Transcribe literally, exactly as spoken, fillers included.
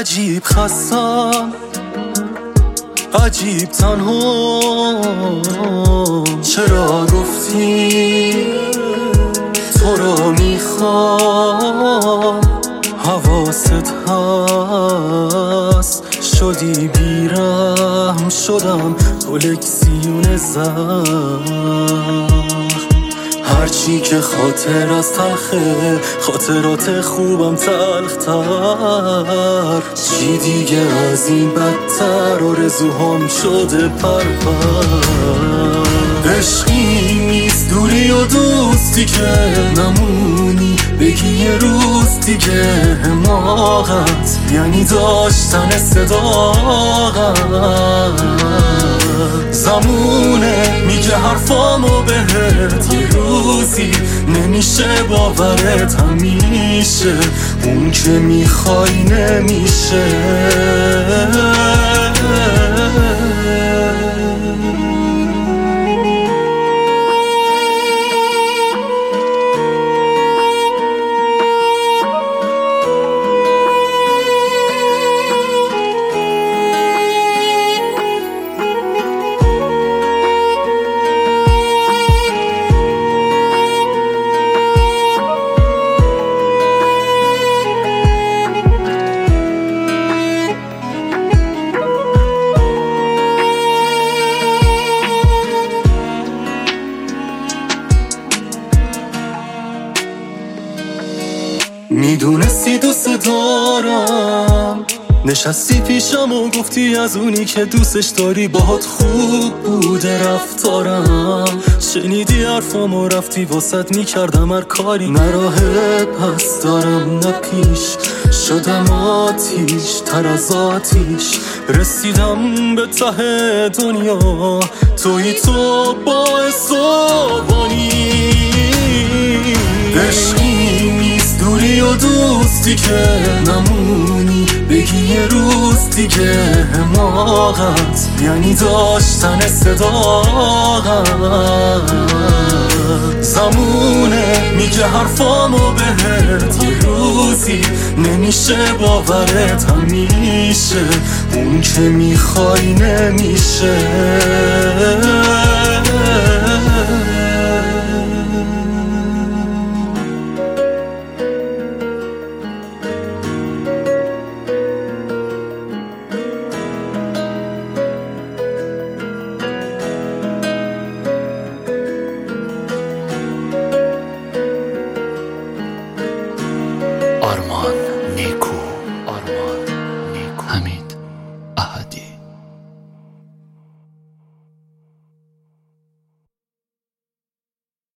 عجیب خستم، عجیب تنها. چرا گفتی تو رو میخوام؟ حواست هست شدی بیرحم، شدم کلکسیون زخم. هرچی که خاطر از تلخه، خاطرات خوبم تلختر. چی دیگه از این بدتر، آرزوهام شده پرپر. عشقی نیست دوری و دوستی که نمونی بگی یه روز دیگه حماقت یعنی داشتن صداقت. زمونه میگه حرفامو بهت، یه روزی نمیشه باورت، همیشه اون که میخوای نمیشه. میدونستی دوست دارم، نشستی پیشم و گفتی از اونی که دوستش داری باهات خوب بوده رفتارم. شنیدی حرفم و رفتی واسط میکردم هر کاری، نه راه پس دارم نه پیش. شدم آتیش تر از آتیش، رسیدم به ته دنیا. توی تو باعث آبانی. عشقی نیست دوری و دوستی که نمونی بگی یه روز دیگه حماقت یعنی داشتن صداقت. زمونه میگه حرفامو بهت، یه روزی نمیشه باورت، همیشه اون که میخوای نمیشه. آرمان نیکو، آرمان نیکو، حمید احدی.